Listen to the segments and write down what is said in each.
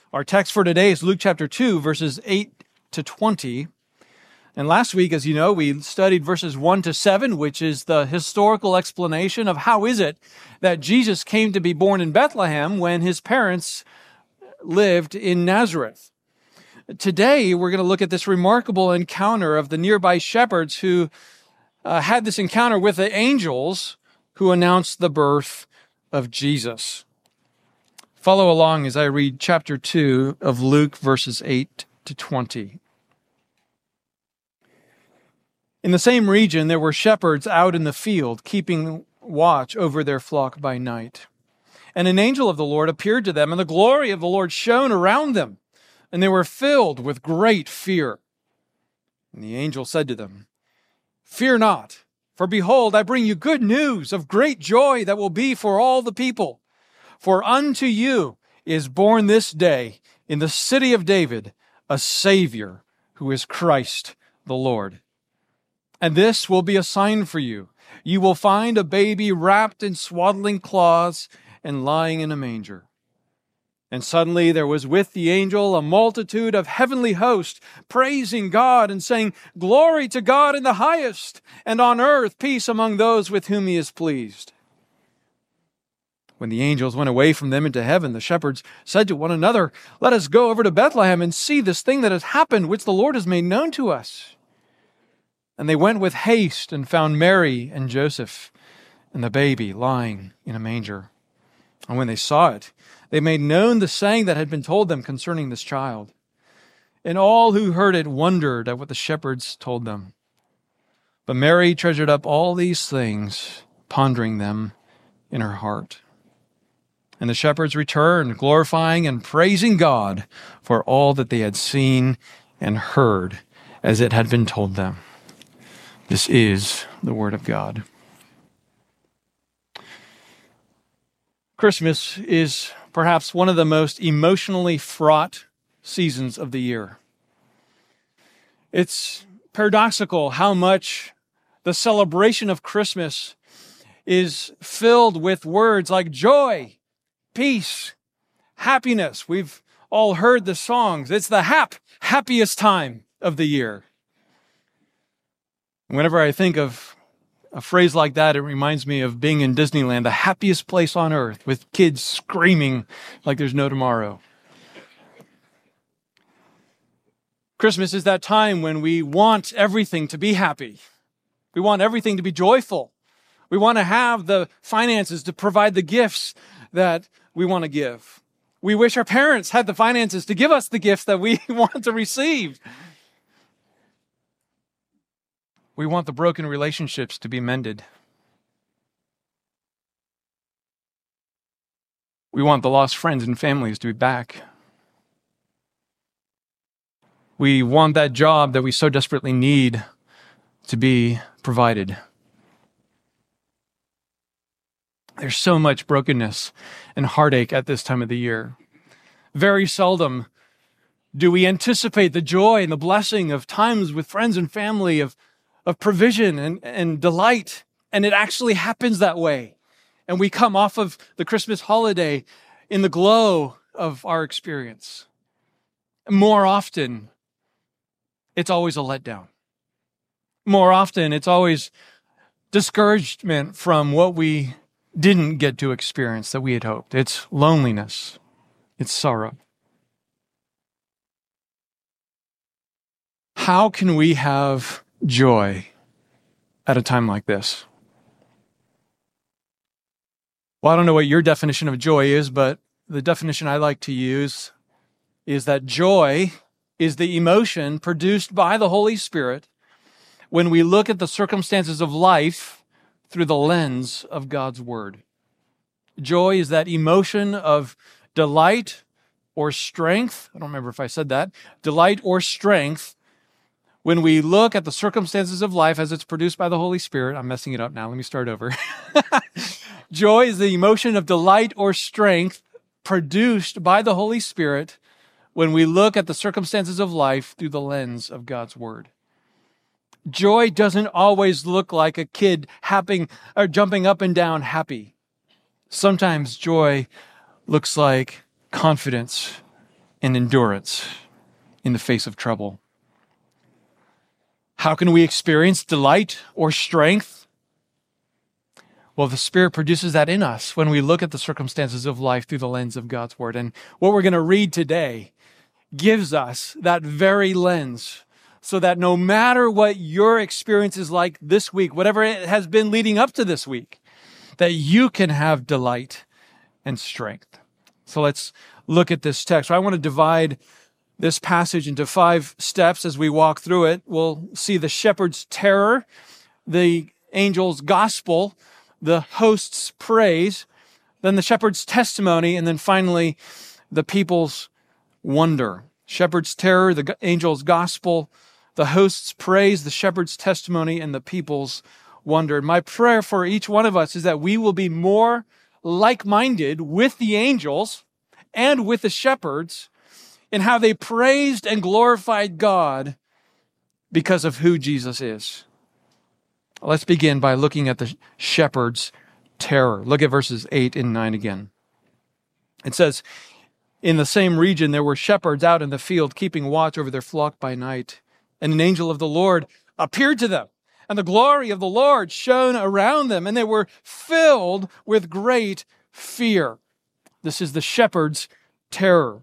Our text for today is Luke chapter 2, verses 8 to 20. And last week, as you know, we studied verses 1 to 7, which is the historical explanation of how is it that Jesus came to be born in Bethlehem when his parents lived in Nazareth. Today, we're going to look at this remarkable encounter of the nearby shepherds who had this encounter with the angels who announced the birth of Jesus. Follow along as I read chapter 2 of Luke, verses 8 to 20. In the same region, there were shepherds out in the field, keeping watch over their flock by night. And an angel of the Lord appeared to them, and the glory of the Lord shone around them, and they were filled with great fear. And the angel said to them, "Fear not, for behold, I bring you good news of great joy that will be for all the people. For unto you is born this day in the city of David a Savior, who is Christ the Lord. And this will be a sign for you. You will find a baby wrapped in swaddling cloths and lying in a manger." And suddenly there was with the angel a multitude of heavenly hosts, praising God and saying, "Glory to God in the highest, and on earth peace among those with whom he is pleased." When the angels went away from them into heaven, the shepherds said to one another, "Let us go over to Bethlehem and see this thing that has happened, which the Lord has made known to us." And they went with haste and found Mary and Joseph and the baby lying in a manger. And when they saw it, they made known the saying that had been told them concerning this child. And all who heard it wondered at what the shepherds told them. But Mary treasured up all these things, pondering them in her heart. And the shepherds returned, glorifying and praising God for all that they had seen and heard as it had been told them. This is the word of God. Christmas is perhaps one of the most emotionally fraught seasons of the year. It's paradoxical how much the celebration of Christmas is filled with words like joy, peace, happiness. We've all heard the songs. It's the happiest time of the year. Whenever I think of a phrase like that, it reminds me of being in Disneyland, the happiest place on earth, with kids screaming like there's no tomorrow. Christmas is that time when we want everything to be happy. We want everything to be joyful. We want to have the finances to provide the gifts that we want to give. We wish our parents had the finances to give us the gifts that we want to receive. We want the broken relationships to be mended. We want the lost friends and families to be back. We want that job that we so desperately need to be provided. There's so much brokenness and heartache at this time of the year. Very seldom do we anticipate the joy and the blessing of times with friends and family, of provision and delight. And it actually happens that way. And we come off of the Christmas holiday in the glow of our experience. More often, it's always a letdown. More often, it's always discouragement from what we didn't get to experience that we had hoped. It's loneliness. It's sorrow. How can we have joy at a time like this? Well, I don't know what your definition of joy is, but the definition I like to use is that joy is the emotion produced by the Holy Spirit when we look at the circumstances of life through the lens of God's Word. Joy is that emotion of delight or strength. I don't remember if I said that. Delight or strength when we look at the circumstances of life as it's produced by the Holy Spirit. I'm messing it up now. Let me start over. Joy is the emotion of delight or strength produced by the Holy Spirit when we look at the circumstances of life through the lens of God's Word. Joy doesn't always look like a kid jumping up and down happy. Sometimes joy looks like confidence and endurance in the face of trouble. How can we experience delight or strength? Well, the Spirit produces that in us when we look at the circumstances of life through the lens of God's Word. And what we're going to read today gives us that very lens, so that no matter what your experience is like this week, whatever it has been leading up to this week, that you can have delight and strength. So let's look at this text. I want to divide this passage into 5 steps as we walk through it. We'll see the shepherd's terror, the angel's gospel, the host's praise, then the shepherd's testimony, and then finally the people's wonder. Shepherd's terror, the angel's gospel, the host's praise, the shepherd's testimony, and the people's wonder. My prayer for each one of us is that we will be more like-minded with the angels and with the shepherds in how they praised and glorified God because of who Jesus is. Let's begin by looking at the shepherd's terror. Look at verses 8 and 9 again. It says, "In the same region there were shepherds out in the field keeping watch over their flock by night. And an angel of the Lord appeared to them, and the glory of the Lord shone around them, and they were filled with great fear." This is the shepherd's terror.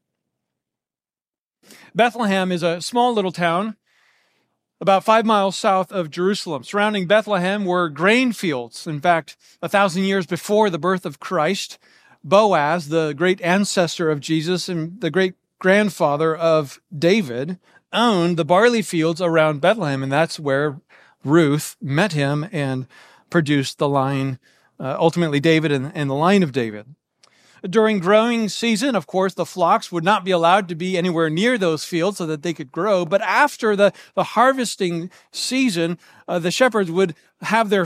Bethlehem is a small little town about 5 miles south of Jerusalem. Surrounding Bethlehem were grain fields. In fact, 1,000 years before the birth of Christ, Boaz, the great ancestor of Jesus and the great grandfather of David, owned the barley fields around Bethlehem, and that's where Ruth met him and produced the line, ultimately David and the line of David. During growing season, of course, the flocks would not be allowed to be anywhere near those fields so that they could grow. But after the harvesting season, the shepherds would have their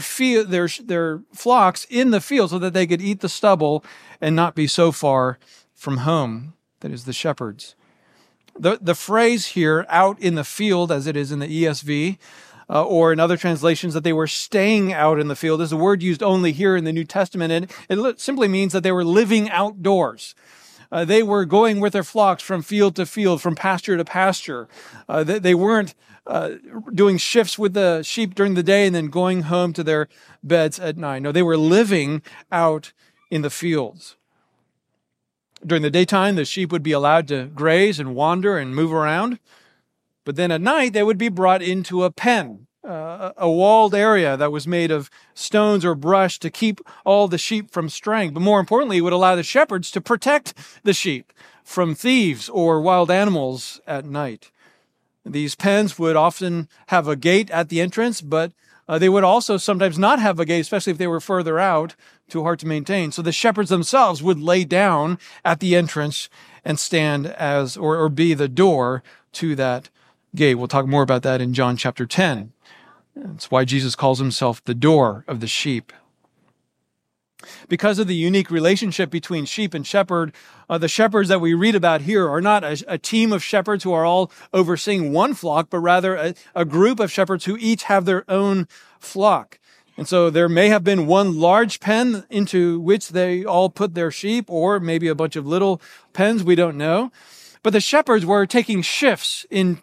flocks in the field so that they could eat the stubble and not be so far from home. That is, the shepherds. The phrase here, out in the field, as it is in the ESV, or in other translations, that they were staying out in the field, is a word used only here in the New Testament. And it simply means that they were living outdoors. They were going with their flocks from field to field, from pasture to pasture. They weren't doing shifts with the sheep during the day and then going home to their beds at night. No, they were living out in the fields. During the daytime, the sheep would be allowed to graze and wander and move around. But then at night, they would be brought into a pen, a walled area that was made of stones or brush to keep all the sheep from straying. But more importantly, it would allow the shepherds to protect the sheep from thieves or wild animals at night. These pens would often have a gate at the entrance, but they would also sometimes not have a gate, especially if they were further out, too hard to maintain. So the shepherds themselves would lay down at the entrance and stand as, or be the door to that gate. We'll talk more about that in John chapter 10. That's why Jesus calls himself the door of the sheep. Because of the unique relationship between sheep and shepherd, the shepherds that we read about here are not a team of shepherds who are all overseeing one flock, but rather a group of shepherds who each have their own flock. And so there may have been one large pen into which they all put their sheep, or maybe a bunch of little pens, we don't know. But the shepherds were taking shifts in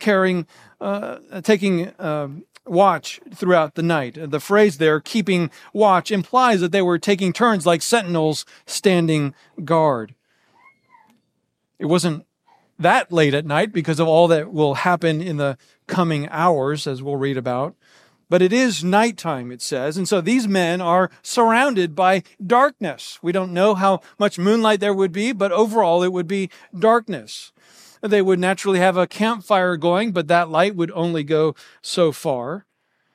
taking watch throughout the night. The phrase there, keeping watch, implies that they were taking turns like sentinels standing guard. It wasn't that late at night because of all that will happen in the coming hours, as we'll read about. But it is nighttime, it says. And so these men are surrounded by darkness. We don't know how much moonlight there would be, but overall it would be darkness. They would naturally have a campfire going, but that light would only go so far.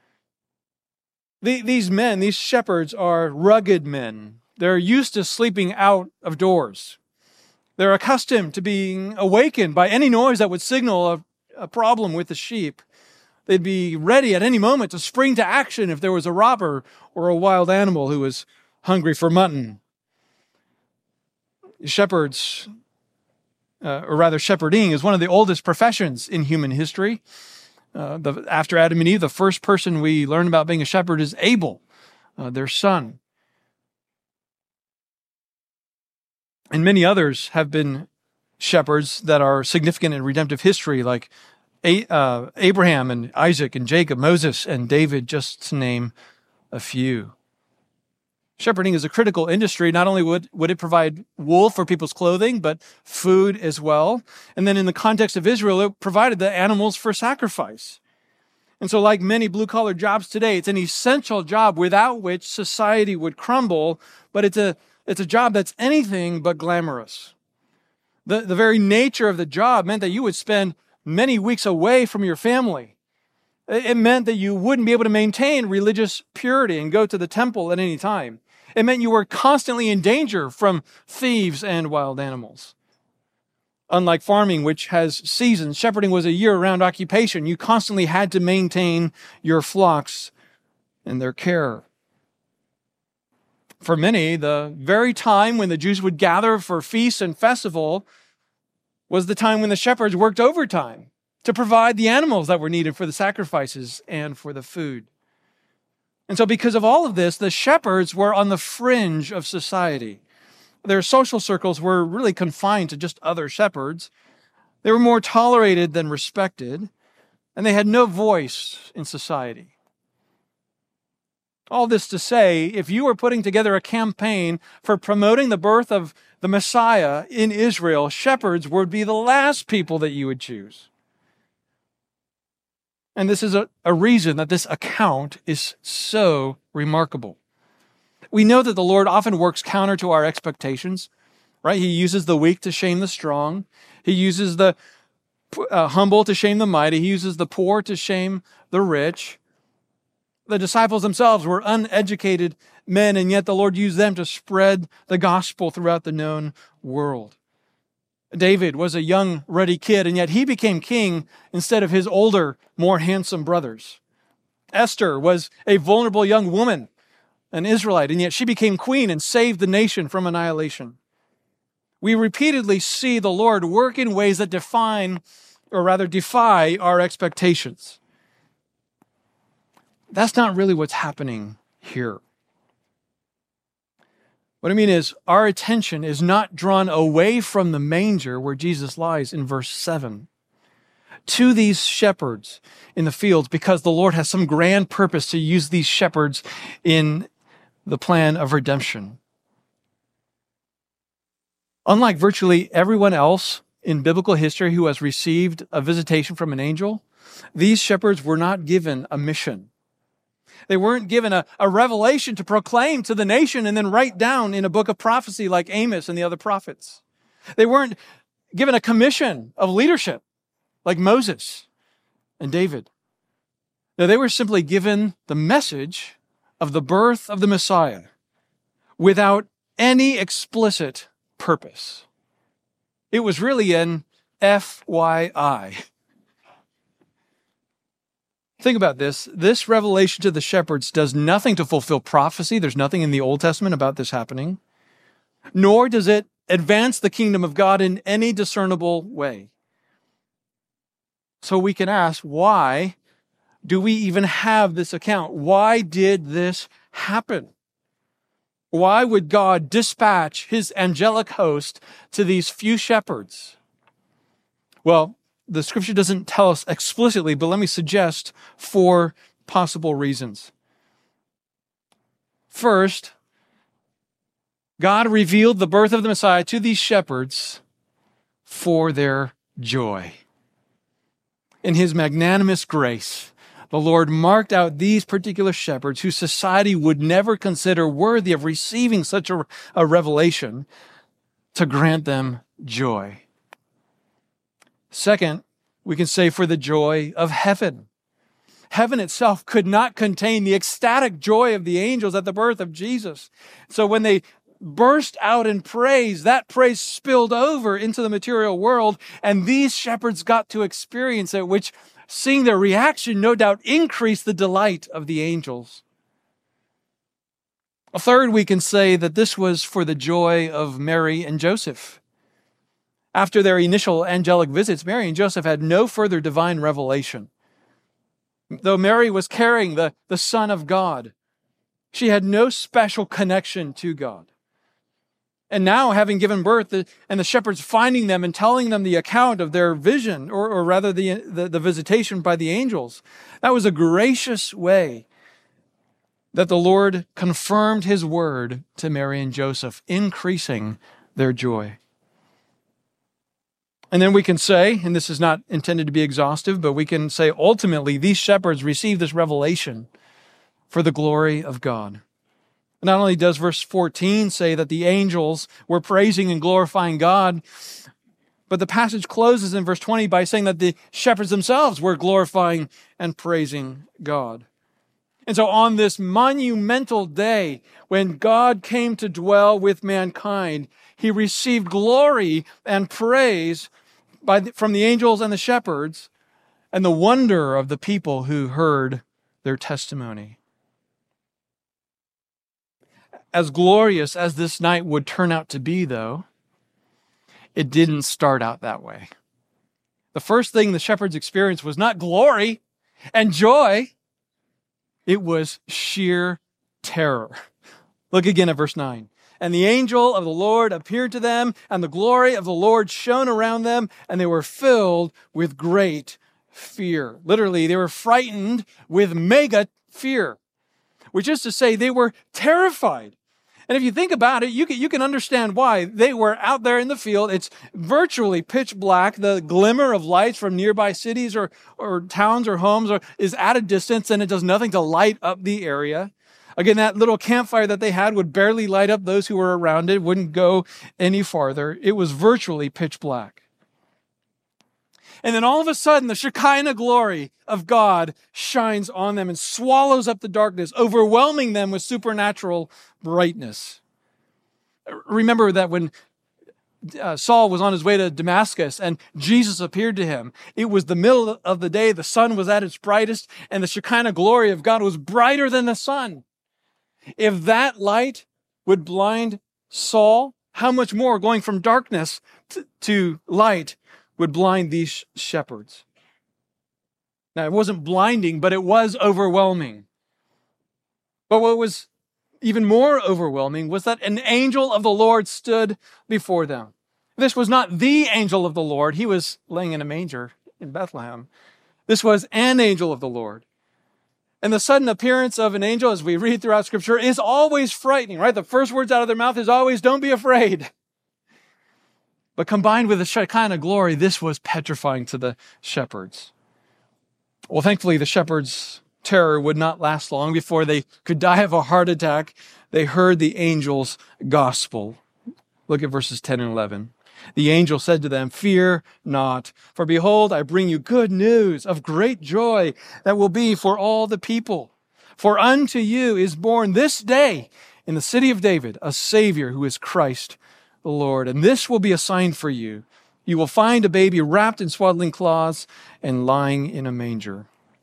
These men, these shepherds, are rugged men. They're used to sleeping out of doors. They're accustomed to being awakened by any noise that would signal a problem with the sheep. They'd be ready at any moment to spring to action if there was a robber or a wild animal who was hungry for mutton. Shepherds, or rather shepherding, is one of the oldest professions in human history. After Adam and Eve, the first person we learn about being a shepherd is Abel, their son. And many others have been shepherds that are significant in redemptive history, like Abraham and Isaac and Jacob, Moses and David, just to name a few. Shepherding is a critical industry. Not only would it provide wool for people's clothing, but food as well. And then in the context of Israel, it provided the animals for sacrifice. And so like many blue-collar jobs today, it's an essential job without which society would crumble, but it's a job that's anything but glamorous. The very nature of the job meant that you would spend many weeks away from your family. It meant that you wouldn't be able to maintain religious purity and go to the temple at any time. It meant you were constantly in danger from thieves and wild animals. Unlike farming, which has seasons, shepherding was a year-round occupation. You constantly had to maintain your flocks and their care. For many, the very time when the Jews would gather for feast and festival was the time when the shepherds worked overtime to provide the animals that were needed for the sacrifices and for the food. And so because of all of this, the shepherds were on the fringe of society. Their social circles were really confined to just other shepherds. They were more tolerated than respected, and they had no voice in society. All this to say, if you were putting together a campaign for promoting the birth of the Messiah in Israel, shepherds would be the last people that you would choose. And this is a reason that this account is so remarkable. We know that the Lord often works counter to our expectations, right? He uses the weak to shame the strong. He uses the humble to shame the mighty. He uses the poor to shame the rich. The disciples themselves were uneducated men, and yet the Lord used them to spread the gospel throughout the known world. David was a young, ruddy kid, and yet he became king instead of his older, more handsome brothers. Esther was a vulnerable young woman, an Israelite, and yet she became queen and saved the nation from annihilation. We repeatedly see the Lord work in ways that defy our expectations. That's not really what's happening here. What I mean is, our attention is not drawn away from the manger where Jesus lies in verse 7 to these shepherds in the fields, because the Lord has some grand purpose to use these shepherds in the plan of redemption. Unlike virtually everyone else in biblical history who has received a visitation from an angel, these shepherds were not given a mission. They weren't given a revelation to proclaim to the nation and then write down in a book of prophecy like Amos and the other prophets. They weren't given a commission of leadership like Moses and David. No, they were simply given the message of the birth of the Messiah without any explicit purpose. It was really an FYI. Think about this. This revelation to the shepherds does nothing to fulfill prophecy. There's nothing in the Old Testament about this happening. Nor does it advance the kingdom of God in any discernible way. So we can ask, why do we even have this account? Why did this happen? Why would God dispatch his angelic host to these few shepherds? Well, the scripture doesn't tell us explicitly, but let me suggest 4 possible reasons. First, God revealed the birth of the Messiah to these shepherds for their joy. In his magnanimous grace, the Lord marked out these particular shepherds whose society would never consider worthy of receiving such a revelation to grant them joy. Second, we can say for the joy of heaven. Heaven itself could not contain the ecstatic joy of the angels at the birth of Jesus. So when they burst out in praise, that praise spilled over into the material world, and these shepherds got to experience it, which, seeing their reaction, no doubt increased the delight of the angels. A third, we can say that this was for the joy of Mary and Joseph. After their initial angelic visits, Mary and Joseph had no further divine revelation. Though Mary was carrying the Son of God, she had no special connection to God. And now, having given birth, and the shepherds finding them and telling them the account of their vision, or rather the visitation by the angels, that was a gracious way that the Lord confirmed his word to Mary and Joseph, increasing their joy. And then we can say, and this is not intended to be exhaustive, but we can say ultimately these shepherds received this revelation for the glory of God. Not only does verse 14 say that the angels were praising and glorifying God, but the passage closes in verse 20 by saying that the shepherds themselves were glorifying and praising God. And so on this monumental day, when God came to dwell with mankind, he received glory and praise from the angels and the shepherds, and the wonder of the people who heard their testimony. As glorious as this night would turn out to be, though, it didn't start out that way. The first thing the shepherds experienced was not glory and joy. It was sheer terror. Look again at verse 9. And the angel of the Lord appeared to them, and the glory of the Lord shone around them, and they were filled with great fear. Literally, they were frightened with mega fear, which is to say they were terrified. And if you think about it, you can understand why. They were out there in the field. It's virtually pitch black. The glimmer of lights from nearby cities or towns or homes is at a distance, and it does nothing to light up the area. Again, that little campfire that they had would barely light up those who were around it, wouldn't go any farther. It was virtually pitch black. And then all of a sudden, the Shekinah glory of God shines on them and swallows up the darkness, overwhelming them with supernatural brightness. Remember that when Saul was on his way to Damascus and Jesus appeared to him, it was the middle of the day, the sun was at its brightest, and the Shekinah glory of God was brighter than the sun. If that light would blind Saul, how much more going from darkness to light would blind these shepherds? Now, it wasn't blinding, but it was overwhelming. But what was even more overwhelming was that an angel of the Lord stood before them. This was not the angel of the Lord. He was laying in a manger in Bethlehem. This was an angel of the Lord. And the sudden appearance of an angel, as we read throughout Scripture, is always frightening, right? The first words out of their mouth is always, "Don't be afraid." But combined with the Shekinah glory, this was petrifying to the shepherds. Well, thankfully, the shepherds' terror would not last long. Before they could die of a heart attack, they heard the angel's gospel. Look at verses 10 and 11. The angel said to them, "Fear not, for behold, I bring you good news of great joy that will be for all the people. For unto you is born this day in the city of David a Savior who is Christ the Lord. And this will be a sign for you. You will find a baby wrapped in swaddling cloths and lying in a manger."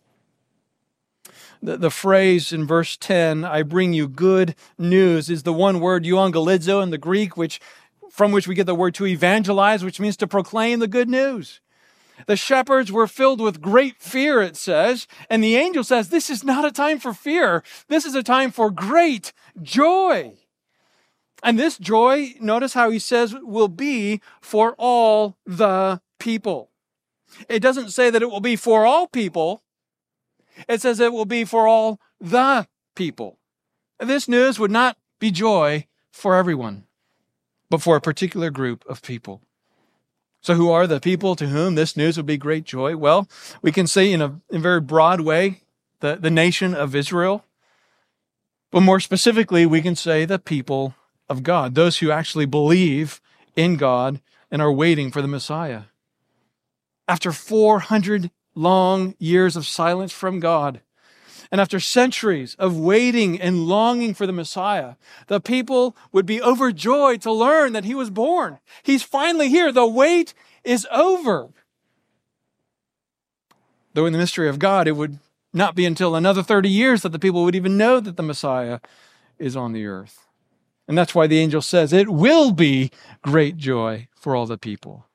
The phrase in verse 10, "I bring you good news," is the one word euangelizo in the Greek, from which we get the word to evangelize, which means to proclaim the good news. The shepherds were filled with great fear, it says, and the angel says, this is not a time for fear. This is a time for great joy. And this joy, notice how he says, will be for all the people. It doesn't say that it will be for all people. It says it will be for all the people. This news would not be joy for everyone, but for a particular group of people. So who are the people to whom this news would be great joy? Well, we can say in a very broad way, the nation of Israel. But more specifically, we can say the people of God, those who actually believe in God and are waiting for the Messiah. After 400 long years of silence from God, and after centuries of waiting and longing for the Messiah, the people would be overjoyed to learn that he was born. He's finally here. The wait is over. Though in the mystery of God, it would not be until another 30 years that the people would even know that the Messiah is on the earth. And that's why the angel says it will be great joy for all the people.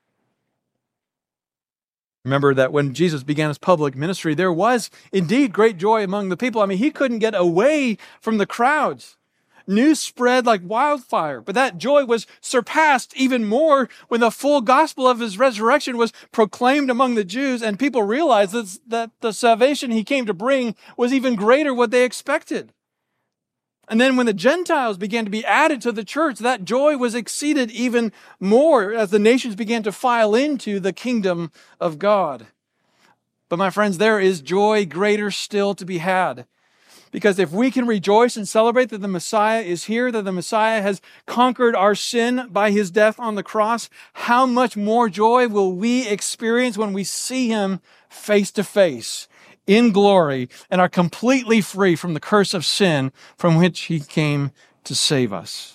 Remember that when Jesus began his public ministry, there was indeed great joy among the people. I mean, he couldn't get away from the crowds. News spread like wildfire, but that joy was surpassed even more when the full gospel of his resurrection was proclaimed among the Jews, and people realized that the salvation he came to bring was even greater what they expected. And then when the Gentiles began to be added to the church, that joy was exceeded even more as the nations began to file into the kingdom of God. But my friends, there is joy greater still to be had. Because if we can rejoice and celebrate that the Messiah is here, that the Messiah has conquered our sin by his death on the cross, how much more joy will we experience when we see him face to face in glory and are completely free from the curse of sin from which he came to save us.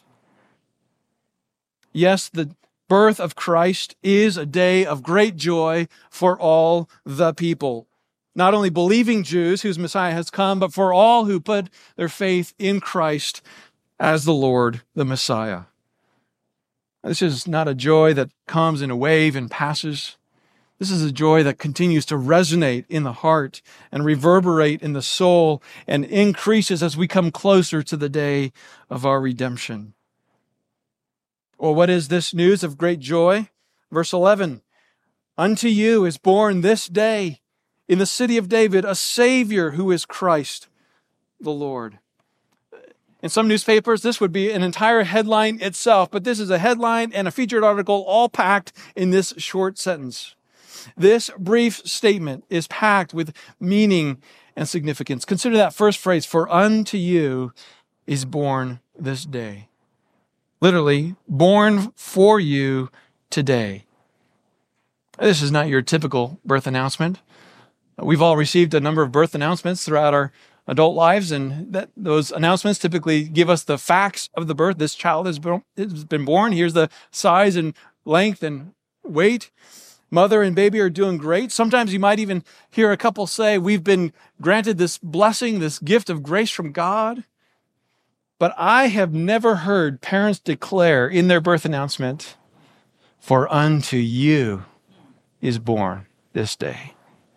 Yes, the birth of Christ is a day of great joy for all the people. Not only believing Jews whose Messiah has come, but for all who put their faith in Christ as the Lord, the Messiah. This is not a joy that comes in a wave and passes. This is a joy that continues to resonate in the heart and reverberate in the soul and increases as we come closer to the day of our redemption. Well, what is this news of great joy? Verse 11, unto you is born this day in the city of David a Savior who is Christ the Lord. In some newspapers, this would be an entire headline itself, but this is a headline and a featured article all packed in this short sentence. This brief statement is packed with meaning and significance. Consider that first phrase, for unto you is born this day. Literally, born for you today. This is not your typical birth announcement. We've all received a number of birth announcements throughout our adult lives, and those announcements typically give us the facts of the birth. This child has been born. Here's the size and length and weight. Mother and baby are doing great. Sometimes you might even hear a couple say, we've been granted this blessing, this gift of grace from God. But I have never heard parents declare in their birth announcement, for unto you is born this day.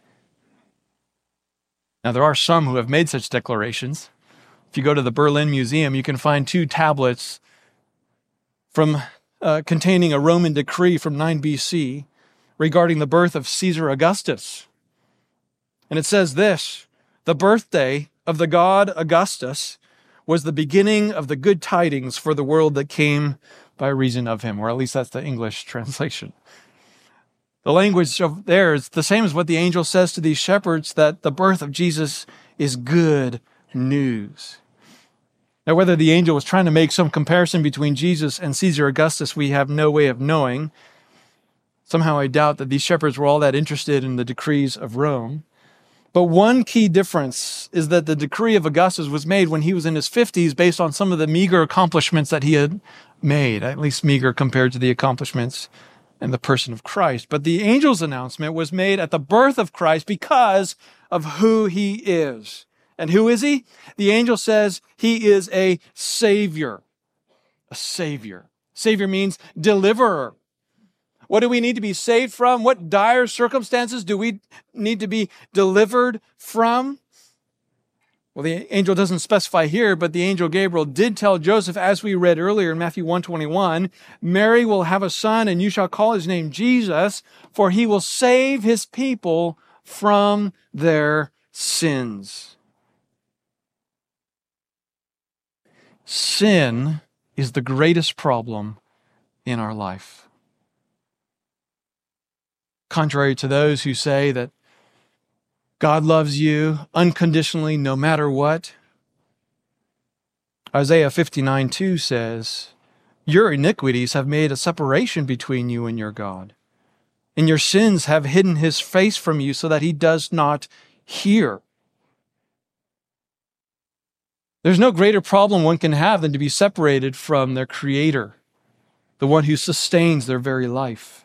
Now, there are some who have made such declarations. If you go to the Berlin Museum, you can find 2 tablets from containing a Roman decree from 9 BC regarding the birth of Caesar Augustus. And it says this, the birthday of the god Augustus was the beginning of the good tidings for the world that came by reason of him, or at least that's the English translation. The language of there is the same as what the angel says to these shepherds, that the birth of Jesus is good news. Now, whether the angel was trying to make some comparison between Jesus and Caesar Augustus, we have no way of knowing. Somehow I doubt that these shepherds were all that interested in the decrees of Rome. But one key difference is that the decree of Augustus was made when he was in his 50s based on some of the meager accomplishments that he had made, at least meager compared to the accomplishments and the person of Christ. But the angel's announcement was made at the birth of Christ because of who he is. And who is he? The angel says he is a Savior. A Savior. Savior means deliverer. What do we need to be saved from? What dire circumstances do we need to be delivered from? Well, the angel doesn't specify here, but the angel Gabriel did tell Joseph, as we read earlier in Matthew 1:21, Mary will have a son, and you shall call his name Jesus, for he will save his people from their sins. Sin is the greatest problem in our life. Contrary to those who say that God loves you unconditionally no matter what, Isaiah 59:2 says, your iniquities have made a separation between you and your God, and your sins have hidden his face from you so that he does not hear. There's no greater problem one can have than to be separated from their Creator, the one who sustains their very life.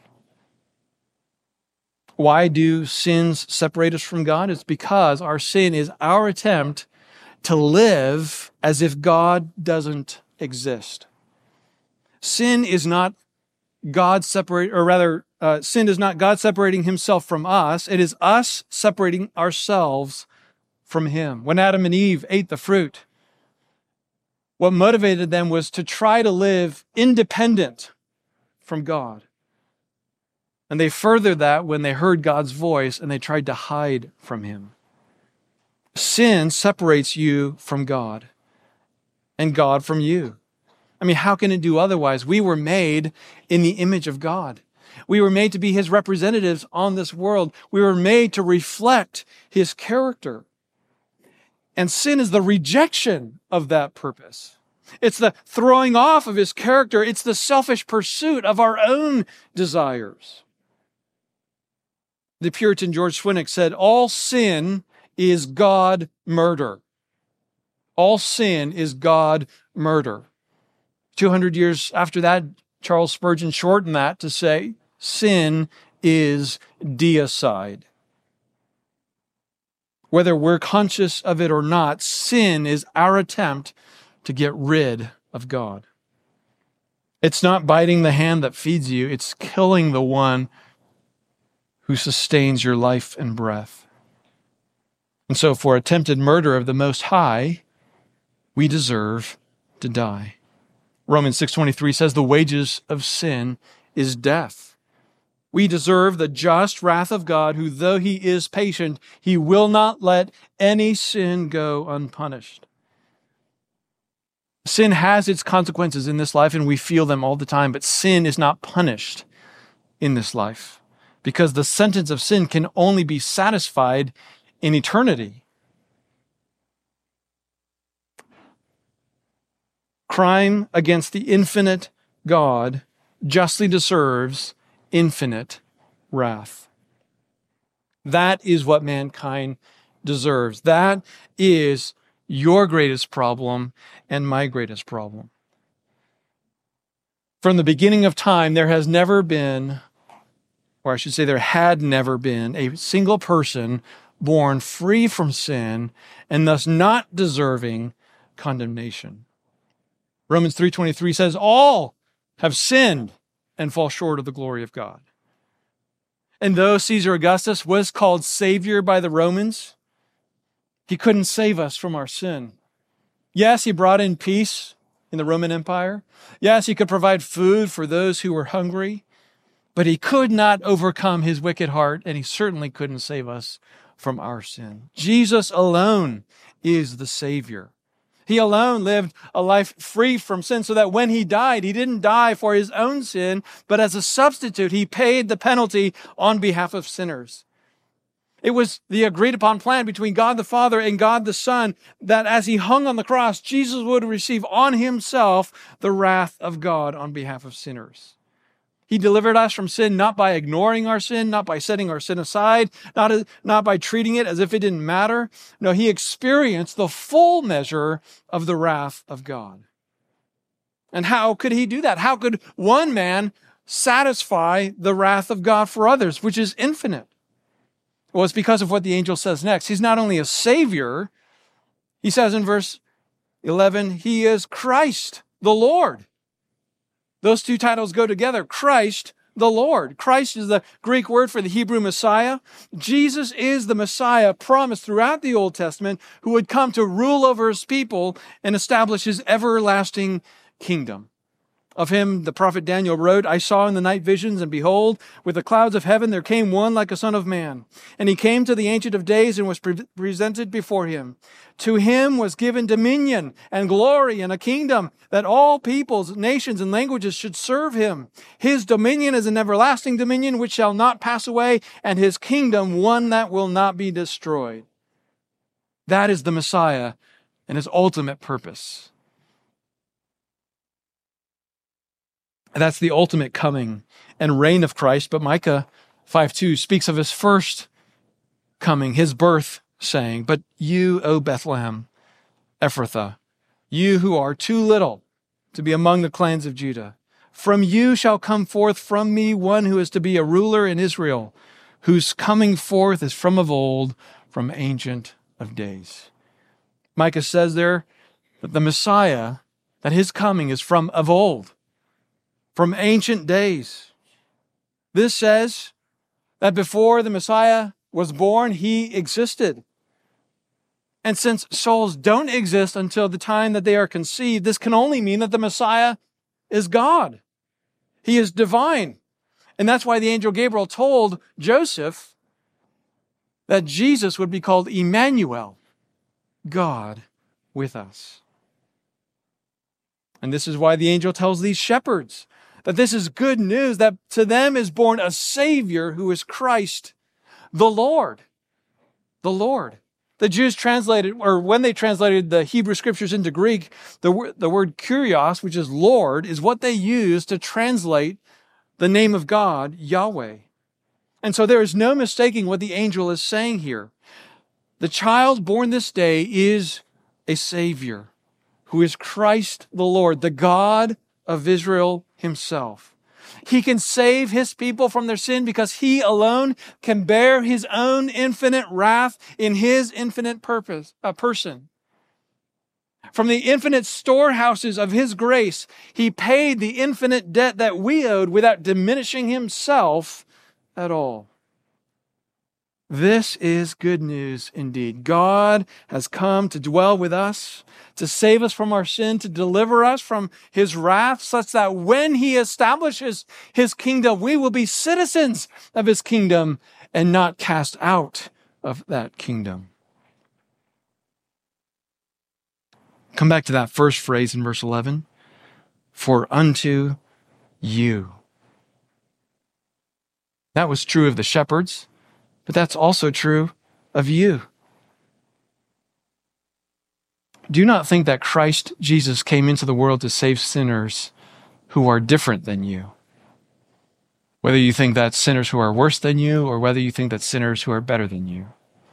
Why do sins separate us from God? It's because our sin is our attempt to live as if God doesn't exist. Sin is not God sin is not God separating himself from us. It is us separating ourselves from him. When Adam and Eve ate the fruit, What motivated them was to try to live independent from God. And they furthered that when they heard God's voice and they tried to hide from him. Sin separates you from God and God from you. I mean, how can it do otherwise? We were made in the image of God. We were made to be his representatives on this world. We were made to reflect his character. And sin is the rejection of that purpose. It's the throwing off of his character. It's the selfish pursuit of our own desires. The Puritan George Swinnock said, all sin is God murder. All sin is God murder. 200 years after that, Charles Spurgeon shortened that to say, sin is deicide. Whether we're conscious of it or not, sin is our attempt to get rid of God. It's not biting the hand that feeds you, it's killing the one who sustains your life and breath. And so for attempted murder of the Most High, we deserve to die. Romans 6:23 says the wages of sin is death. We deserve the just wrath of God, who though he is patient, he will not let any sin go unpunished. Sin has its consequences in this life, and we feel them all the time, but sin is not punished in this life because the sentence of sin can only be satisfied in eternity. Crime against the infinite God justly deserves infinite wrath. That is what mankind deserves. That is your greatest problem and my greatest problem. From the beginning of time, there has never been, or I should say there had never been, a single person born free from sin and thus not deserving condemnation. Romans 3:23 says, all have sinned and fall short of the glory of God. And though Caesar Augustus was called Savior by the Romans, he couldn't save us from our sin. Yes, he brought in peace in the Roman Empire. Yes, he could provide food for those who were hungry, but he could not overcome his wicked heart, and he certainly couldn't save us from our sin. Jesus alone is the Savior. He alone lived a life free from sin so that when he died, he didn't die for his own sin, but as a substitute, he paid the penalty on behalf of sinners. It was the agreed upon plan between God the Father and God the Son that as he hung on the cross, Jesus would receive on himself the wrath of God on behalf of sinners. He delivered us from sin not by ignoring our sin, not by setting our sin aside, not by treating it as if it didn't matter. No, he experienced the full measure of the wrath of God. And how could he do that? How could one man satisfy the wrath of God for others, which is infinite? Well, it's because of what the angel says next. He's not only a Savior, he says in verse 11, he is Christ the Lord. Those two titles go together, Christ the Lord. Christ is the Greek word for the Hebrew Messiah. Jesus is the Messiah promised throughout the Old Testament who would come to rule over his people and establish his everlasting kingdom. Of him, the prophet Daniel wrote, I saw in the night visions, and behold, with the clouds of heaven there came one like a son of man. And he came to the Ancient of Days and was presented before him. To him was given dominion and glory and a kingdom that all peoples, nations, and languages should serve him. His dominion is an everlasting dominion which shall not pass away, and his kingdom one that will not be destroyed. That is the Messiah and his ultimate purpose. That's the ultimate coming and reign of Christ. But Micah 5:2 speaks of his first coming, his birth, saying, but you, O Bethlehem, Ephrathah, you who are too little to be among the clans of Judah, from you shall come forth from me one who is to be a ruler in Israel, whose coming forth is from of old, from ancient of days. Micah says there that the Messiah, that his coming is from of old, from ancient days. This says that before the Messiah was born, he existed. And since souls don't exist until the time that they are conceived, this can only mean that the Messiah is God. He is divine. And that's why the angel Gabriel told Joseph that Jesus would be called Emmanuel, God with us. And this is why the angel tells these shepherds that this is good news, that to them is born a Savior who is Christ, the Lord. The Lord. The Jews translated, or when they translated the Hebrew scriptures into Greek, the word kurios, which is Lord, is what they used to translate the name of God, Yahweh. And so there is no mistaking what the angel is saying here. The child born this day is a Savior who is Christ the Lord, the God of Israel himself. He can save his people from their sin because he alone can bear his own infinite wrath in his infinite person. From the infinite storehouses of his grace, he paid the infinite debt that we owed without diminishing himself at all. This is good news indeed. God has come to dwell with us, to save us from our sin, to deliver us from his wrath, such that when he establishes his kingdom, we will be citizens of his kingdom and not cast out of that kingdom. Come back to that first phrase in verse 11. For unto you. That was true of the shepherds, but that's also true of you. Do not think that Christ Jesus came into the world to save sinners who are different than you. Whether you think that's sinners who are worse than you, or whether you think that's sinners who are better than you.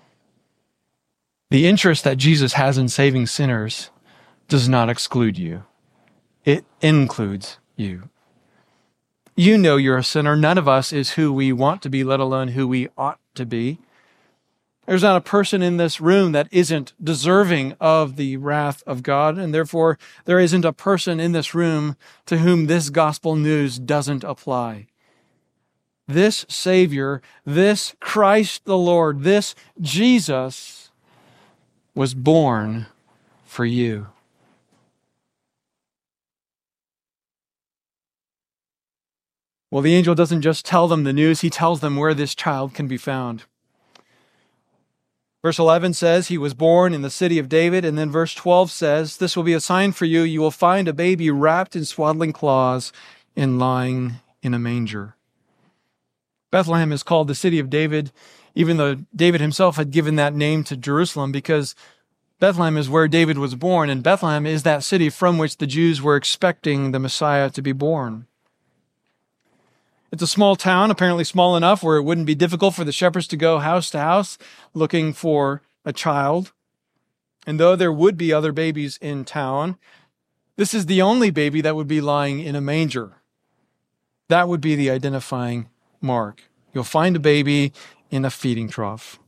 The interest that Jesus has in saving sinners does not exclude you. It includes you. You know you're a sinner. None of us is who we want to be, let alone who we ought to be. There's not a person in this room that isn't deserving of the wrath of God, and therefore there isn't a person in this room to whom this gospel news doesn't apply. This Savior, this Christ the Lord, this Jesus was born for you. Well, the angel doesn't just tell them the news, he tells them where this child can be found. Verse 11 says he was born in the city of David, and then verse 12 says, this will be a sign for you. You will find a baby wrapped in swaddling cloths and lying in a manger. Bethlehem is called the city of David, even though David himself had given that name to Jerusalem, because Bethlehem is where David was born, and Bethlehem is that city from which the Jews were expecting the Messiah to be born. It's a small town, apparently small enough where it wouldn't be difficult for the shepherds to go house to house looking for a child. And though there would be other babies in town, this is the only baby that would be lying in a manger. That would be the identifying mark. You'll find a baby in a feeding trough.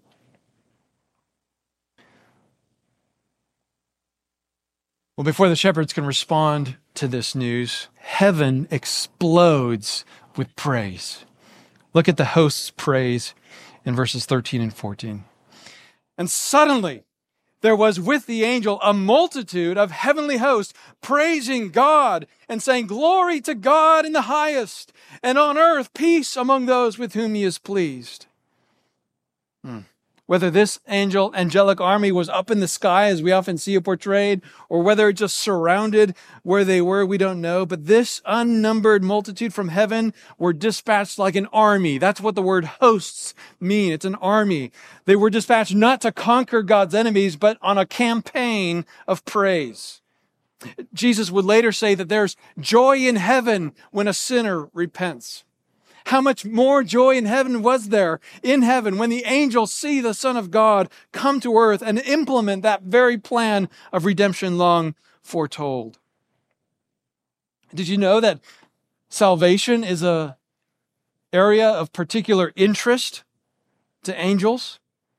Well, before the shepherds can respond to this news, heaven explodes with praise. Look at the host's praise in verses 13 and 14. And suddenly there was with the angel a multitude of heavenly hosts praising God and saying, glory to God in the highest, and on earth peace among those with whom he is pleased. Whether this angelic army was up in the sky, as we often see it portrayed, or whether it just surrounded where they were, we don't know. But this unnumbered multitude from heaven were dispatched like an army. That's what the word hosts mean. It's an army. They were dispatched not to conquer God's enemies, but on a campaign of praise. Jesus would later say that there's joy in heaven when a sinner repents. How much more joy in heaven was there in heaven when the angels see the Son of God come to earth and implement that very plan of redemption long foretold. Did you know that salvation is an area of particular interest to angels?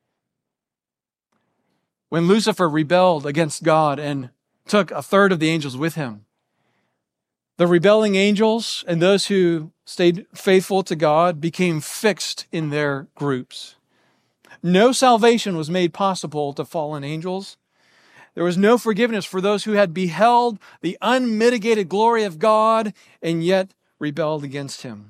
When Lucifer rebelled against God and took a third of the angels with him, the rebelling angels and those who stayed faithful to God became fixed in their groups. No salvation was made possible to fallen angels. There was no forgiveness for those who had beheld the unmitigated glory of God and yet rebelled against him.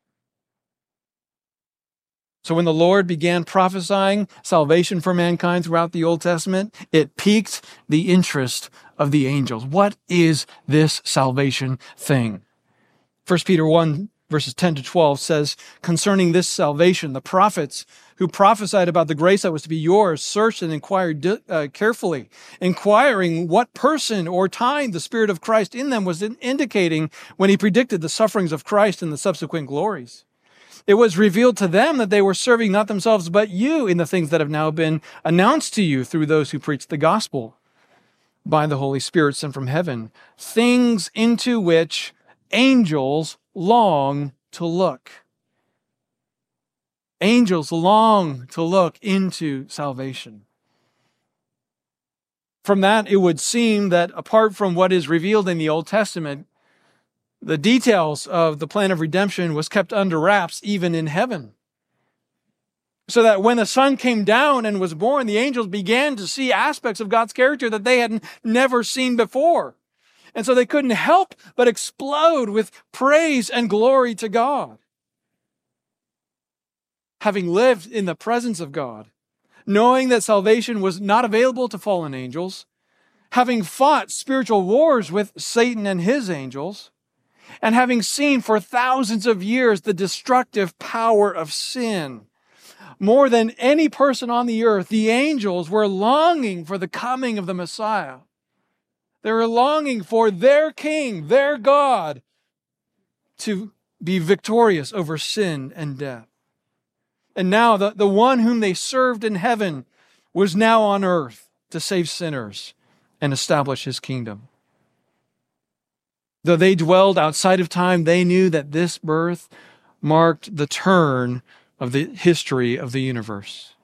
So when the Lord began prophesying salvation for mankind throughout the Old Testament, it piqued the interest of the angels. What is this salvation thing? 1 Peter 1 verses 10 to 12 says, concerning this salvation, the prophets who prophesied about the grace that was to be yours searched and inquired carefully, inquiring what person or time the Spirit of Christ in them was indicating when he predicted the sufferings of Christ and the subsequent glories. It was revealed to them that they were serving not themselves but you in the things that have now been announced to you through those who preach the gospel by the Holy Spirit sent from heaven, things into which angels long to look. Angels long to look into salvation. From that, it would seem that apart from what is revealed in the Old Testament, the details of the plan of redemption was kept under wraps even in heaven. So that when the Son came down and was born, the angels began to see aspects of God's character that they had never seen before. And so they couldn't help but explode with praise and glory to God. Having lived in the presence of God, knowing that salvation was not available to fallen angels, having fought spiritual wars with Satan and his angels, and having seen for thousands of years the destructive power of sin, more than any person on the earth, the angels were longing for the coming of the Messiah. They were longing for their King, their God, to be victorious over sin and death. And now the one whom they served in heaven was now on earth to save sinners and establish his kingdom. Though they dwelled outside of time, they knew that this birth marked the turn of the history of the universe.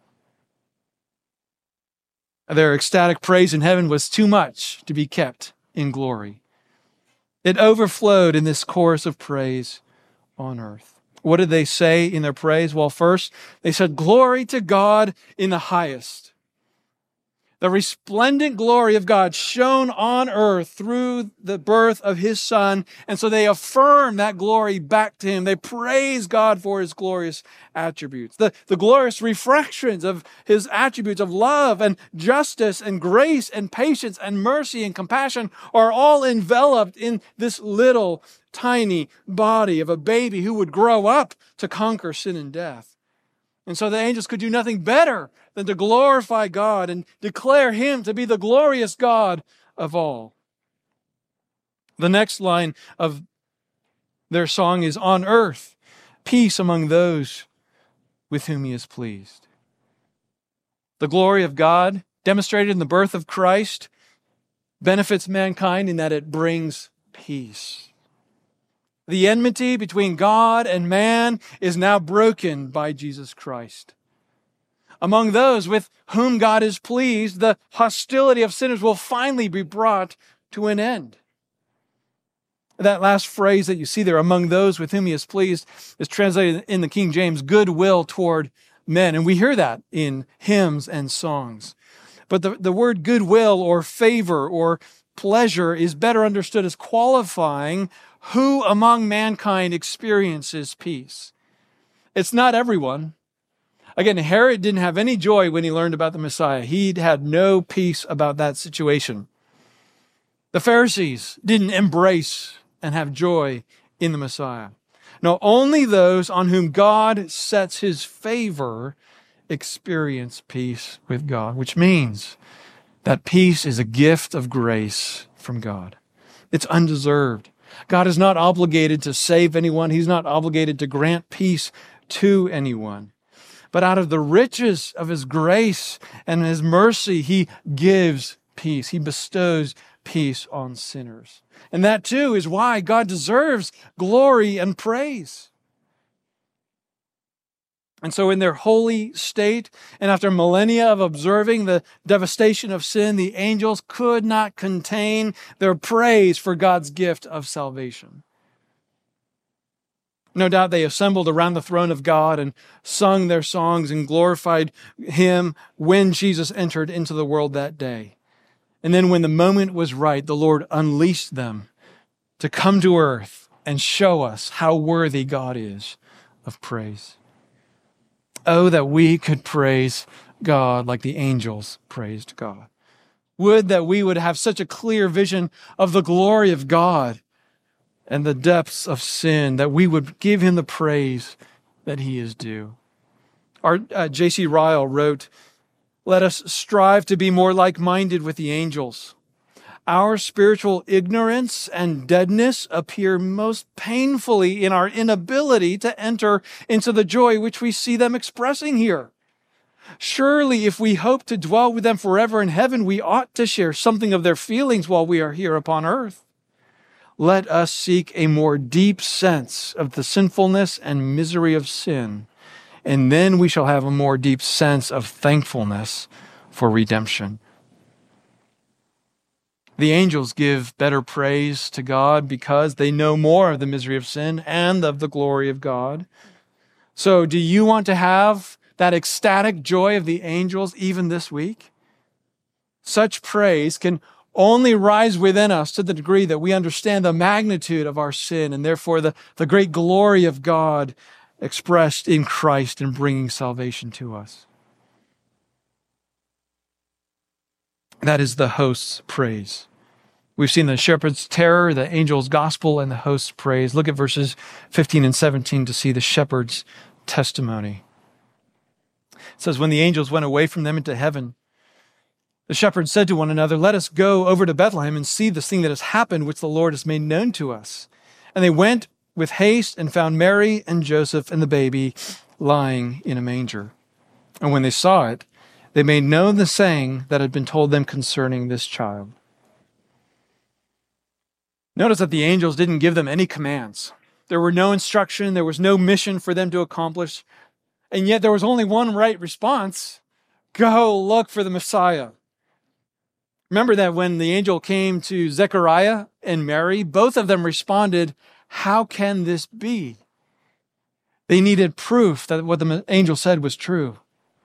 Their ecstatic praise in heaven was too much to be kept in glory. It overflowed in this chorus of praise on earth. What did they say in their praise? Well, first, they said, "Glory to God in the highest." The resplendent glory of God shone on earth through the birth of his Son. And so they affirm that glory back to him. They praise God for his glorious attributes. The glorious reflections of his attributes of love and justice and grace and patience and mercy and compassion are all enveloped in this little tiny body of a baby who would grow up to conquer sin and death. And so the angels could do nothing better than to glorify God and declare him to be the glorious God of all. The next line of their song is, "On earth, peace among those with whom he is pleased." The glory of God, demonstrated in the birth of Christ, benefits mankind in that it brings peace. The enmity between God and man is now broken by Jesus Christ. Among those with whom God is pleased, the hostility of sinners will finally be brought to an end. That last phrase that you see there, "among those with whom he is pleased," is translated in the King James, "goodwill toward men." And we hear that in hymns and songs. But the word goodwill or favor or pleasure is better understood as qualifying who among mankind experiences peace. It's not everyone. Again, Herod didn't have any joy when he learned about the Messiah. He'd had no peace about that situation. The Pharisees didn't embrace and have joy in the Messiah. No, only those on whom God sets his favor experience peace with God, which means that peace is a gift of grace from God. It's undeserved. God is not obligated to save anyone. He's not obligated to grant peace to anyone. But out of the riches of his grace and his mercy, he gives peace. He bestows peace on sinners. And that too is why God deserves glory and praise. And so in their holy state, and after millennia of observing the devastation of sin, the angels could not contain their praise for God's gift of salvation. No doubt they assembled around the throne of God and sung their songs and glorified him when Jesus entered into the world that day. And then when the moment was right, the Lord unleashed them to come to earth and show us how worthy God is of praise. Oh, that we could praise God like the angels praised God. Would that we would have such a clear vision of the glory of God and the depths of sin, that we would give him the praise that he is due. Our J.C. Ryle wrote, "Let us strive to be more like-minded with the angels. Our spiritual ignorance and deadness appear most painfully in our inability to enter into the joy which we see them expressing here. Surely, if we hope to dwell with them forever in heaven, we ought to share something of their feelings while we are here upon earth. Let us seek a more deep sense of the sinfulness and misery of sin, and then we shall have a more deep sense of thankfulness for redemption." The angels give better praise to God because they know more of the misery of sin and of the glory of God. So, do you want to have that ecstatic joy of the angels even this week? Such praise can only rise within us to the degree that we understand the magnitude of our sin and therefore the great glory of God expressed in Christ in bringing salvation to us. That is the host's praise. We've seen the shepherd's terror, the angel's gospel, and the host's praise. Look at verses 15 and 17 to see the shepherd's testimony. It says, "When the angels went away from them into heaven, the shepherds said to one another, 'Let us go over to Bethlehem and see this thing that has happened, which the Lord has made known to us.' And they went with haste and found Mary and Joseph and the baby lying in a manger. And when they saw it, they made known the saying that had been told them concerning this child." Notice that the angels didn't give them any commands. There were no instruction. There was no mission for them to accomplish. And yet there was only one right response: go look for the Messiah. Remember that when the angel came to Zechariah and Mary, both of them responded, "How can this be?" They needed proof that what the angel said was true.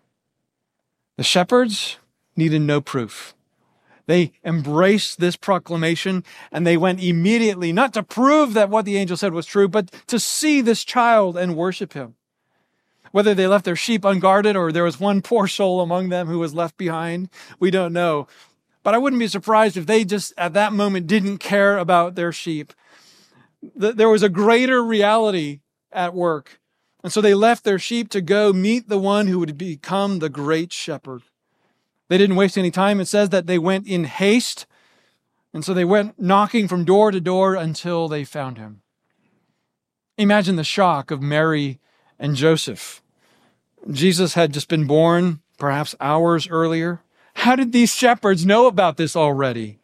The shepherds needed no proof. They embraced this proclamation and they went immediately, not to prove that what the angel said was true, but to see this child and worship him. Whether they left their sheep unguarded or there was one poor soul among them who was left behind, we don't know. But I wouldn't be surprised if they just at that moment didn't care about their sheep. There was a greater reality at work. And so they left their sheep to go meet the one who would become the great shepherd. They didn't waste any time. It says that they went in haste. And so they went knocking from door to door until they found him. Imagine the shock of Mary and Joseph. Jesus had just been born, perhaps hours earlier. How did these shepherds know about this already?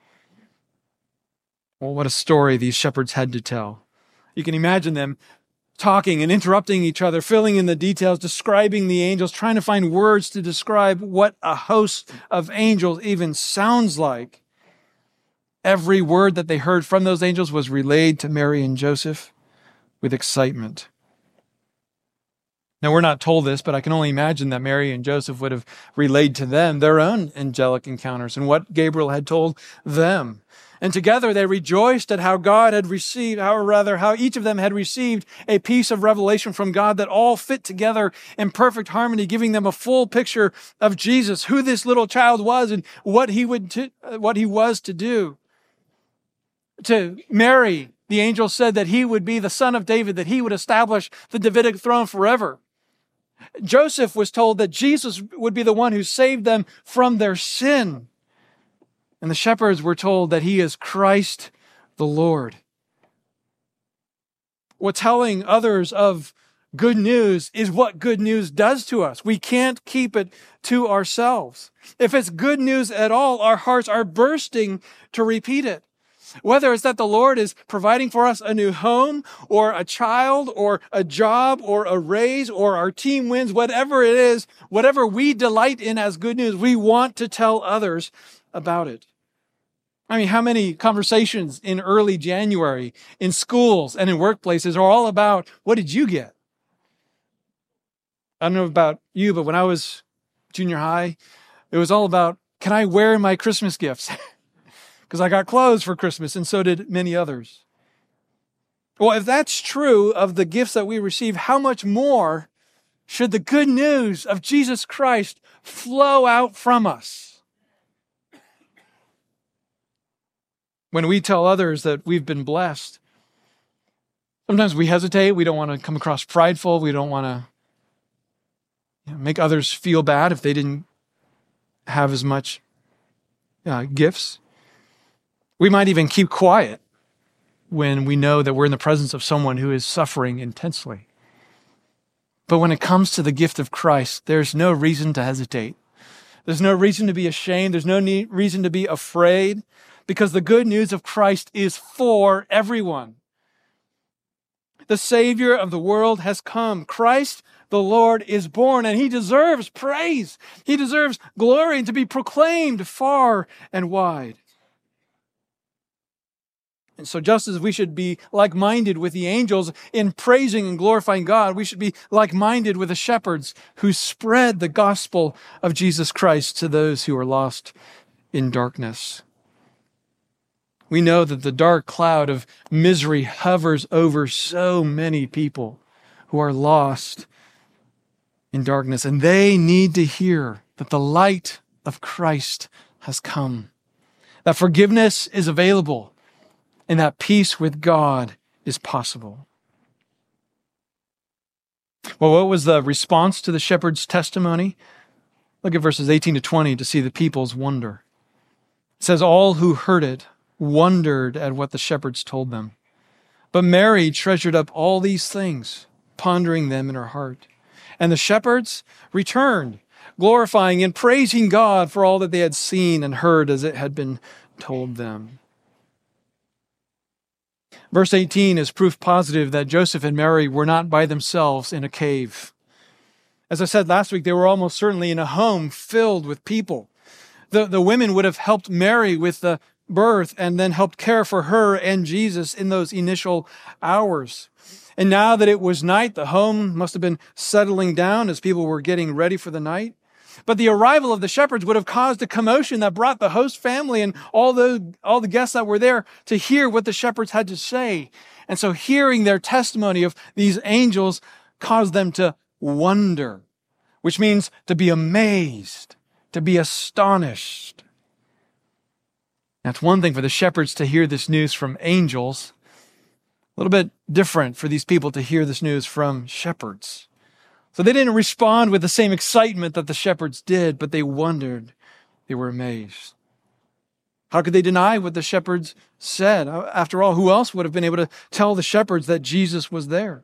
Well, what a story these shepherds had to tell. You can imagine them talking and interrupting each other, filling in the details, describing the angels, trying to find words to describe what a host of angels even sounds like. Every word that they heard from those angels was relayed to Mary and Joseph with excitement. Now, we're not told this, but I can only imagine that Mary and Joseph would have relayed to them their own angelic encounters and what Gabriel had told them. And together they rejoiced at how each of them had received a piece of revelation from God that all fit together in perfect harmony, giving them a full picture of Jesus, who this little child was and what he was to do. To Mary, the angel said that he would be the son of David, that he would establish the Davidic throne forever. Joseph was told that Jesus would be the one who saved them from their sin. And the shepherds were told that he is Christ the Lord. Well, telling others of good news is what good news does to us. We can't keep it to ourselves. If it's good news at all, our hearts are bursting to repeat it. Whether it's that the Lord is providing for us a new home or a child or a job or a raise or our team wins, whatever it is, whatever we delight in as good news, we want to tell others about it. I mean, how many conversations in early January in schools and in workplaces are all about, what did you get? I don't know about you, but when I was junior high, it was all about, can I wear my Christmas gifts? Because I got clothes for Christmas, and so did many others. Well, if that's true of the gifts that we receive, how much more should the good news of Jesus Christ flow out from us? When we tell others that we've been blessed, sometimes we hesitate. We don't want to come across prideful. We don't want to make others feel bad if they didn't have as much gifts. We might even keep quiet when we know that we're in the presence of someone who is suffering intensely. But when it comes to the gift of Christ, there's no reason to hesitate. There's no reason to be ashamed. There's no reason to be afraid, because the good news of Christ is for everyone. The Savior of the world has come. Christ the Lord is born, and he deserves praise. He deserves glory and to be proclaimed far and wide. And so just as we should be like-minded with the angels in praising and glorifying God, we should be like-minded with the shepherds who spread the gospel of Jesus Christ to those who are lost in darkness. We know that the dark cloud of misery hovers over so many people who are lost in darkness, and they need to hear that the light of Christ has come, that forgiveness is available, and that peace with God is possible. Well, what was the response to the shepherd's testimony? Look at verses 18 to 20 to see the people's wonder. It says, all who heard it wondered at what the shepherds told them. But Mary treasured up all these things, pondering them in her heart. And the shepherds returned, glorifying and praising God for all that they had seen and heard as it had been told them. Verse 18 is proof positive that Joseph and Mary were not by themselves in a cave. As I said last week, they were almost certainly in a home filled with people. The women would have helped Mary with the birth and then helped care for her and Jesus in those initial hours. And now that it was night, the home must have been settling down as people were getting ready for the night. But the arrival of the shepherds would have caused a commotion that brought the host family and all the guests that were there to hear what the shepherds had to say. And so hearing their testimony of these angels caused them to wonder, which means to be amazed, to be astonished. That's one thing for the shepherds to hear this news from angels. A little bit different for these people to hear this news from shepherds. So they didn't respond with the same excitement that the shepherds did, but they wondered. They were amazed. How could they deny what the shepherds said? After all, who else would have been able to tell the shepherds that Jesus was there?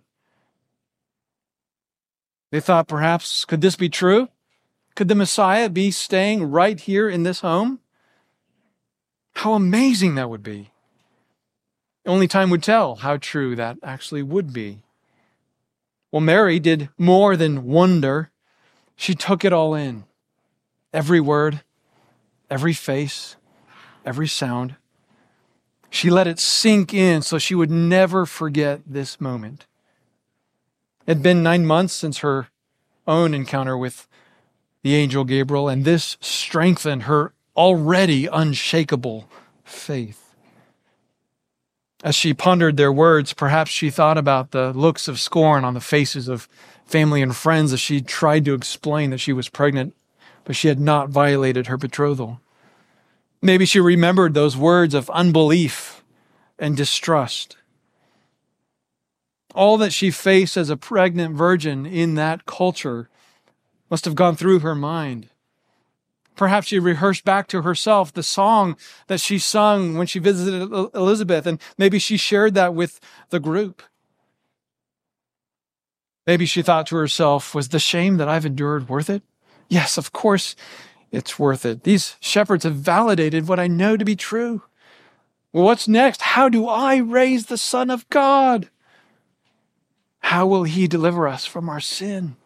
They thought perhaps, could this be true? Could the Messiah be staying right here in this home? How amazing that would be. Only time would tell how true that actually would be. Well, Mary did more than wonder. She took it all in. Every word, every face, every sound. She let it sink in so she would never forget this moment. It had been 9 months since her own encounter with the angel Gabriel, and this strengthened her already unshakable faith. As she pondered their words, perhaps she thought about the looks of scorn on the faces of family and friends as she tried to explain that she was pregnant, but she had not violated her betrothal. Maybe she remembered those words of unbelief and distrust. All that she faced as a pregnant virgin in that culture must have gone through her mind. Perhaps she rehearsed back to herself the song that she sung when she visited Elizabeth, and maybe she shared that with the group. Maybe she thought to herself, was the shame that I've endured worth it? Yes, of course it's worth it. These shepherds have validated what I know to be true. Well, what's next? How do I raise the Son of God? How will he deliver us from our sin?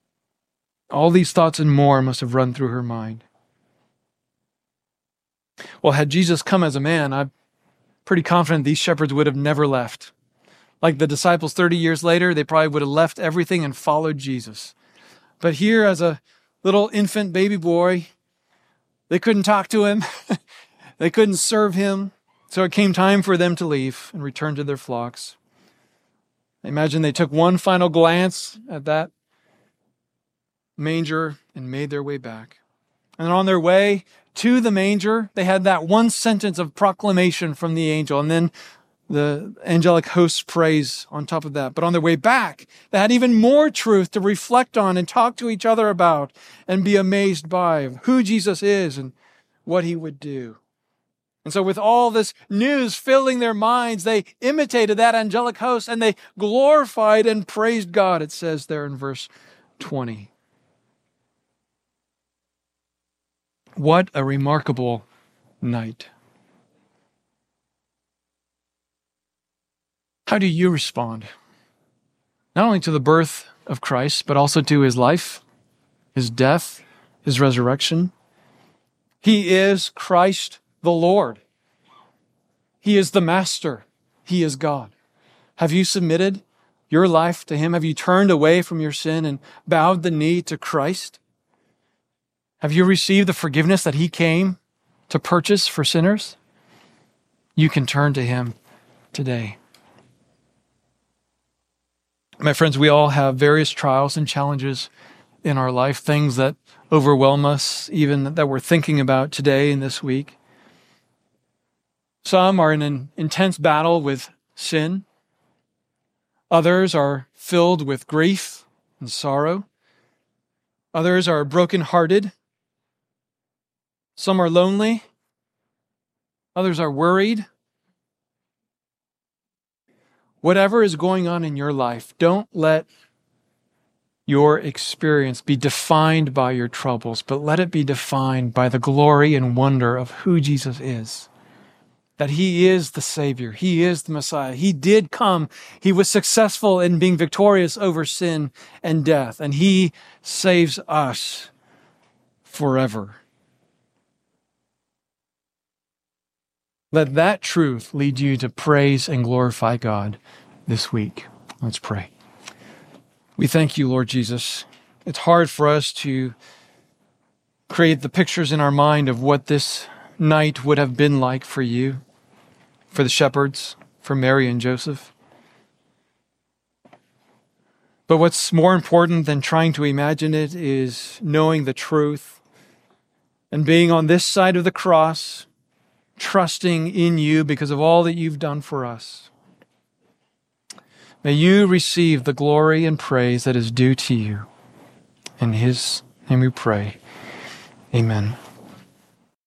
All these thoughts and more must have run through her mind. Well, had Jesus come as a man, I'm pretty confident these shepherds would have never left. Like the disciples 30 years later, they probably would have left everything and followed Jesus. But here, as a little infant baby boy, they couldn't talk to him. They couldn't serve him. So it came time for them to leave and return to their flocks. I imagine they took one final glance at that manger and made their way back. And on their way to the manger, they had that one sentence of proclamation from the angel, and then the angelic host's praise on top of that. But on their way back, they had even more truth to reflect on and talk to each other about and be amazed by who Jesus is and what he would do. And so with all this news filling their minds, they imitated that angelic host and they glorified and praised God, it says there in verse 20. What a remarkable night. How do you respond? Not only to the birth of Christ, but also to his life, his death, his resurrection. He is Christ the Lord. He is the Master. He is God. Have you submitted your life to him? Have you turned away from your sin and bowed the knee to Christ? Have you received the forgiveness that he came to purchase for sinners? You can turn to him today. My friends, we all have various trials and challenges in our life, things that overwhelm us, even that we're thinking about today and this week. Some are in an intense battle with sin. Others are filled with grief and sorrow. Others are brokenhearted. Some are lonely. Others are worried. Whatever is going on in your life, don't let your experience be defined by your troubles, but let it be defined by the glory and wonder of who Jesus is. That he is the Savior. He is the Messiah. He did come. He was successful in being victorious over sin and death, and he saves us forever. Let that truth lead you to praise and glorify God this week. Let's pray. We thank you, Lord Jesus. It's hard for us to create the pictures in our mind of what this night would have been like for you, for the shepherds, for Mary and Joseph. But what's more important than trying to imagine it is knowing the truth and being on this side of the cross, trusting in you because of all that you've done for us. May you receive the glory and praise that is due to you. In his name we pray. Amen.